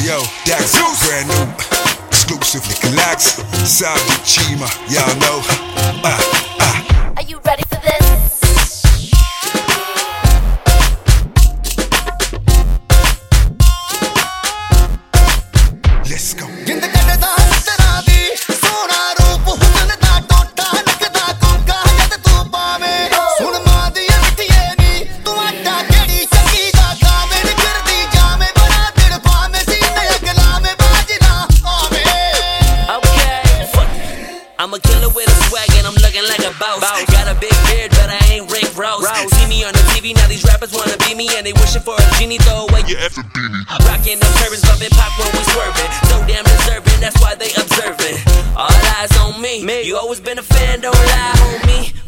Yo, that's brand new, exclusive Nicolaks, Sabi Chima, y'all know. Are you ready for this? Let's go. I'm a killer with a swag and I'm looking like a boss. Got a big beard but I ain't Rick Ross. See me on the TV, now these rappers wanna be me, and they wishing for a genie, throw away your effing beanie. Rockin' them turbans, bumpin' pop when we swervin'. So damn deserving, that's why they observing. All eyes on me. You always been a fan, don't lie, homie.